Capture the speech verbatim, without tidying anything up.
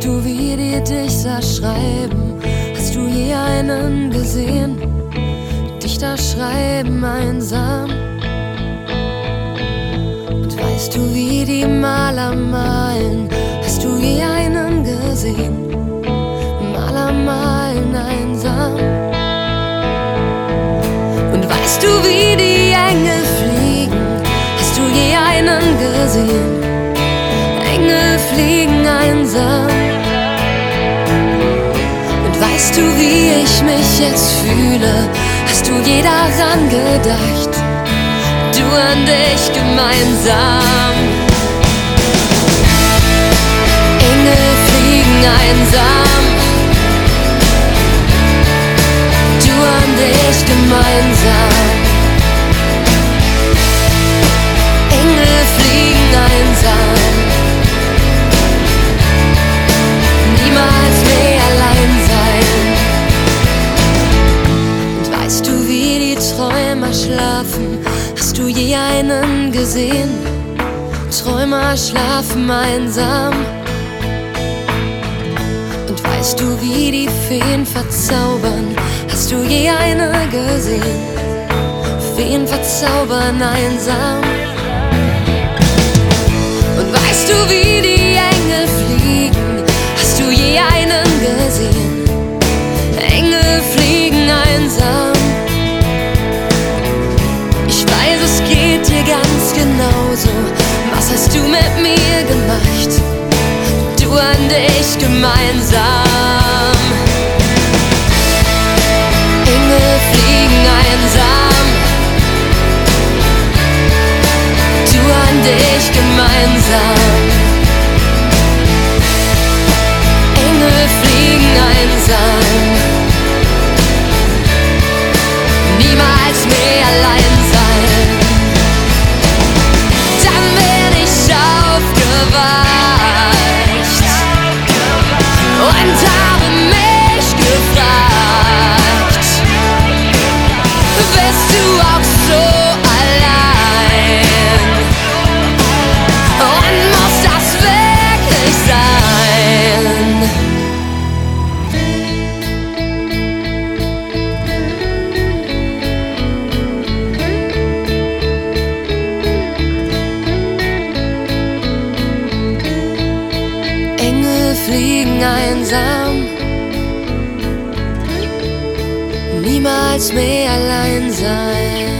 Weißt du, wie die Dichter schreiben? Hast du je einen gesehen? Dichter schreiben einsam. Und weißt du, wie die Maler malen? Hast du je einen gesehen? Maler malen einsam. Und weißt du, wie die Engel fliegen? Hast du je einen gesehen? Engel fliegen einsam. Und weißt du, wie ich mich jetzt fühle? Hast du je daran gedacht? Du und ich gemeinsam. Engel fliegen einsam. Du und ich gemeinsam. Engel fliegen einsam. Niemals mehr allein sein. Und weißt du, wie die Träumer schlafen? Hast du je einen gesehen? Träumer schlafen einsam. Und weißt du, wie die Feen verzaubern? Hast du je eine gesehen? Feen verzaubern einsam. Und weißt du, wie die Engel fliegen? Hast du je einen gesehen? Engel fliegen einsam. Ich weiß, es geht dir ganz genauso. Was hast du mit mir gemacht? Du und ich gemeinsam. Engel fliegen einsam. Du und ich gemeinsam. Engel fliegen einsam. Niemals mehr allein sein. Dann bin ich aufgewacht und habe mich gefragt: Bist du auch so allein? Und muss das wirklich sein? Engel fliegen einsam. Niemals mehr allein sein.